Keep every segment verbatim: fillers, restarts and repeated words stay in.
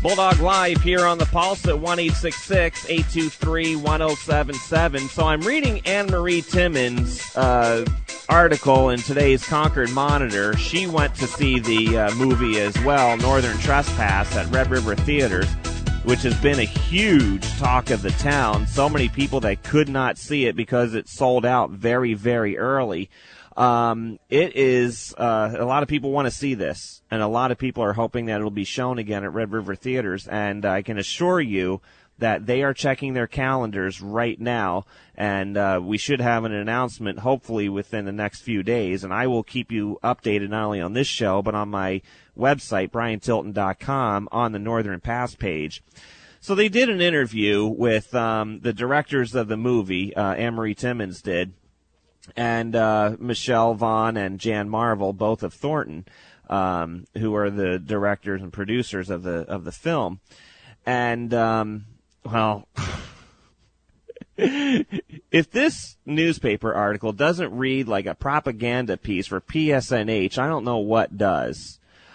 Bulldog Live here on the Pulse at one eight six six, eight two three, one oh seven seven. So I'm reading Anne-Marie Timmons' uh, article in today's Concord Monitor. She went to see the uh, movie as well, Northern Trespass, at Red River Theaters, which has been a huge talk of the town. So many people that could not see it because it sold out very, very early. Um, it is, uh, a lot of people want to see this, and a lot of people are hoping that it'll be shown again at Red River Theaters, and I can assure you that they are checking their calendars right now, and uh, we should have an announcement hopefully within the next few days, and I will keep you updated not only on this show, but on my website, brian tilton dot com, on the Northern Pass page. So they did an interview with um, the directors of the movie, uh, Anne-Marie Timmons did, and uh, Michelle Vaughn and Jan Marvel, both of Thornton, um, who are the directors and producers of the of the film. And, um, well, if this newspaper article doesn't read like a propaganda piece for P S N H, I don't know what does.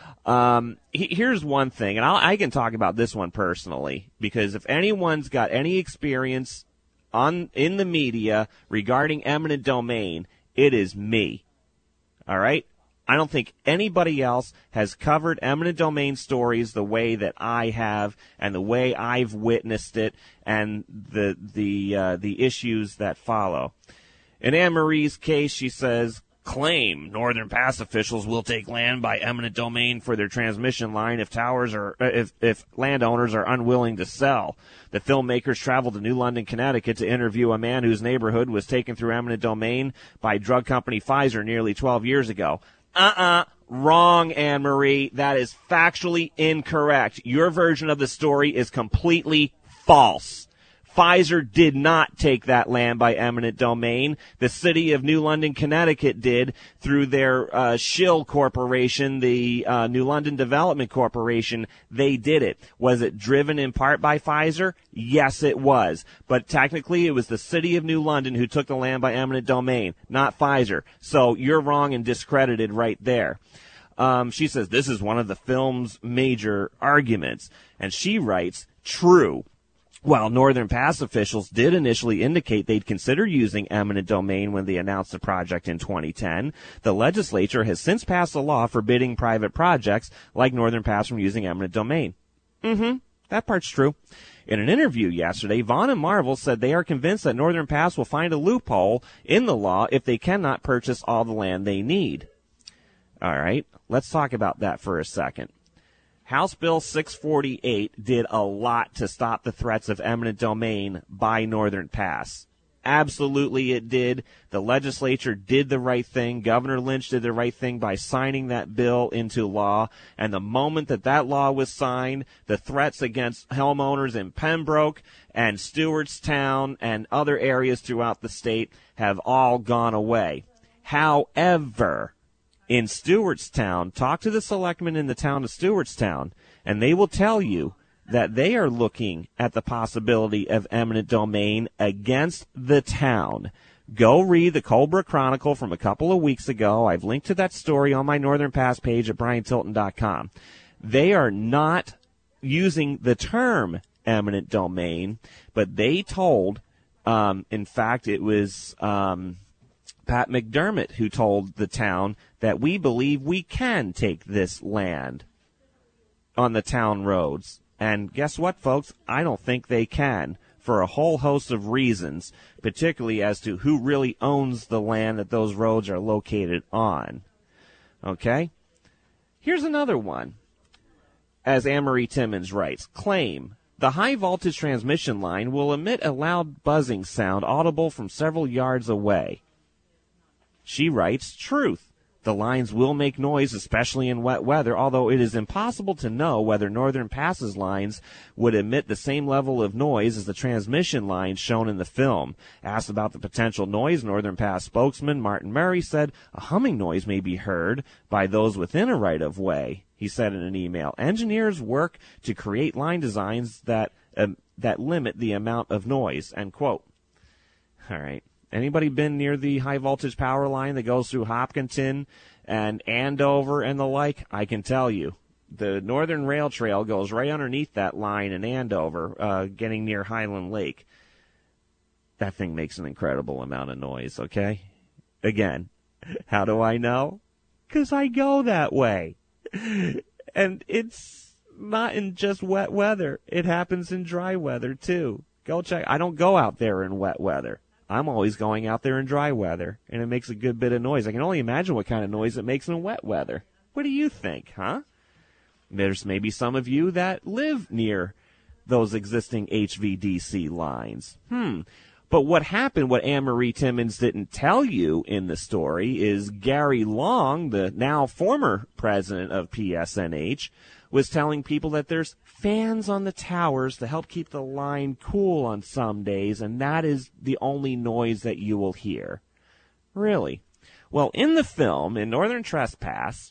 Um, he, here's one thing, and I'll, I can talk about this one personally, because if anyone's got any experience on in the media regarding eminent domain, it is me. All right? I don't think anybody else has covered eminent domain stories the way that I have and the way I've witnessed it and the the uh, the issues that follow. In Anne-Marie's case, she says, claim Northern Pass officials will take land by eminent domain for their transmission line if towers are if if landowners are unwilling to sell. The filmmakers traveled to New London, Connecticut to interview a man whose neighborhood was taken through eminent domain by drug company Pfizer nearly twelve years ago. Uh-uh. Wrong, Anne-Marie. That is factually incorrect. Your version of the story is completely false. Pfizer did not take that land by eminent domain. The city of New London, Connecticut did through their uh, shill corporation, the uh, New London Development Corporation. They did it. Was it driven in part by Pfizer? Yes, it was. But technically, it was the city of New London who took the land by eminent domain, not Pfizer. So you're wrong and discredited right there. Um, she says this is one of the film's major arguments. And she writes, true. While Northern Pass officials did initially indicate they'd consider using eminent domain when they announced the project in twenty ten, the legislature has since passed a law forbidding private projects like Northern Pass from using eminent domain. Mm-hmm. That part's true. In an interview yesterday, Vaughn and Marvel said they are convinced that Northern Pass will find a loophole in the law if they cannot purchase all the land they need. All right, let's talk about that for a second. House Bill six forty-eight did a lot to stop the threats of eminent domain by Northern Pass. Absolutely it did. The legislature did the right thing. Governor Lynch did the right thing by signing that bill into law. And the moment that that law was signed, the threats against homeowners in Pembroke and Stewartstown and other areas throughout the state have all gone away. However, in Stewartstown, talk to the selectmen in the town of Stewartstown, and they will tell you that they are looking at the possibility of eminent domain against the town. Go read the Colebrook Chronicle from a couple of weeks ago. I've linked to that story on my Northern Pass page at brian tilton dot com. They are not using the term eminent domain, but they told, um, in fact, it was um, Pat McDermott who told the town that we believe we can take this land on the town roads. And guess what, folks? I don't think they can for a whole host of reasons, particularly as to who really owns the land that those roads are located on. Okay? Here's another one. As Anne-Marie Timmons writes, claim, the high-voltage transmission line will emit a loud buzzing sound audible from several yards away. She writes, truth. The lines will make noise, especially in wet weather, although it is impossible to know whether Northern Pass's lines would emit the same level of noise as the transmission lines shown in the film. Asked about the potential noise, Northern Pass spokesman Martin Murray said a humming noise may be heard by those within a right-of-way. He said in an email, engineers work to create line designs that um, that limit the amount of noise, end quote. All right. Anybody been near the high-voltage power line that goes through Hopkinton and Andover and the like? I can tell you, the Northern Rail Trail goes right underneath that line in Andover, uh, getting near Highland Lake. That thing makes an incredible amount of noise, okay? Again, how do I know? 'Cause I go that way. And it's not in just wet weather. It happens in dry weather, too. Go check. I don't go out there in wet weather. I'm always going out there in dry weather, and it makes a good bit of noise. I can only imagine what kind of noise it makes in wet weather. What do you think, huh? There's maybe some of you that live near those existing H V D C lines. Hmm. But what happened, what Anne-Marie Timmons didn't tell you in the story, is Gary Long, the now former president of P S N H, was telling people that there's fans on the towers to help keep the line cool on some days, and that is the only noise that you will hear. Really? Well, in the film, in Northern Trespass,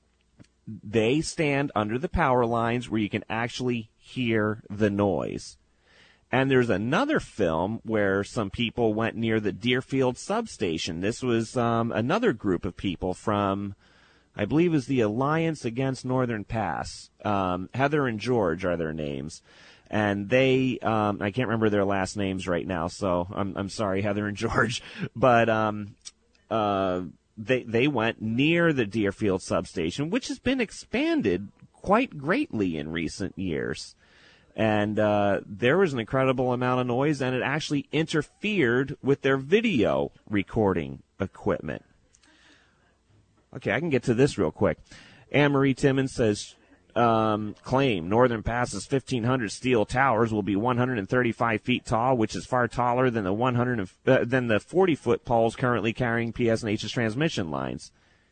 they stand under the power lines where you can actually hear the noise. And there's another film where some people went near the Deerfield substation. This was um, another group of people from, I believe it was the Alliance Against Northern Pass. Um, Heather and George are their names. And they, um, I can't remember their last names right now, so I'm, I'm sorry, Heather and George. But um, uh, they, they went near the Deerfield substation, which has been expanded quite greatly in recent years. And uh, there was an incredible amount of noise, and it actually interfered with their video recording equipment. Okay, I can get to this real quick. Anne-Marie Timmons says, um, claim Northern Pass's fifteen hundred steel towers will be one hundred thirty-five feet tall, which is far taller than the one hundred uh, than the forty-foot poles currently carrying P S N H's transmission lines.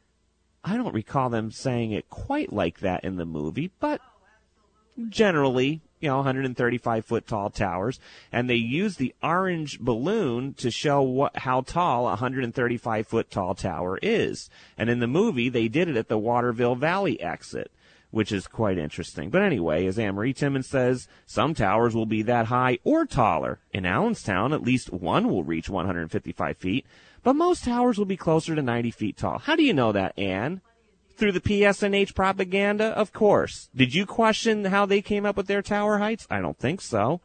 I don't recall them saying it quite like that in the movie, but generally, you know, one hundred thirty-five foot tall towers, and they use the orange balloon to show what how tall a one hundred thirty-five foot tall tower is. And in the movie, they did it at the Waterville Valley exit, which is quite interesting. But anyway, as Anne-Marie Timmons says, some towers will be that high or taller. In Allenstown, at least one will reach one hundred fifty-five feet, but most towers will be closer to ninety feet tall. How do you know that, Anne? Through the P S N H propaganda? Of course. Did you question how they came up with their tower heights? I don't think so.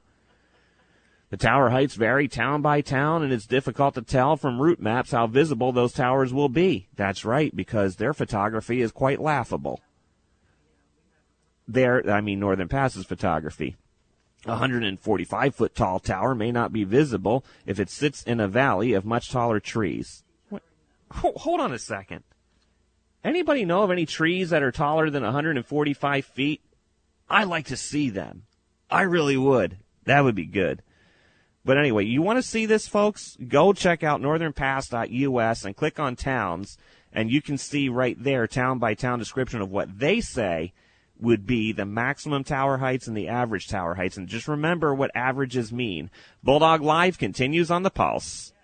The tower heights vary town by town, and it's difficult to tell from route maps how visible those towers will be. That's right, because their photography is quite laughable. Their, I mean, Northern Pass's photography. A one hundred forty-five foot tall tower may not be visible if it sits in a valley of much taller trees. What? Hold on a second. Anybody know of any trees that are taller than one hundred forty-five feet? I'd like to see them. I really would. That would be good. But anyway, you want to see this, folks? Go check out northern pass dot U S and click on towns, and you can see right there, town by town description of what they say would be the maximum tower heights and the average tower heights. And just remember what averages mean. Bulldog Live continues on the Pulse.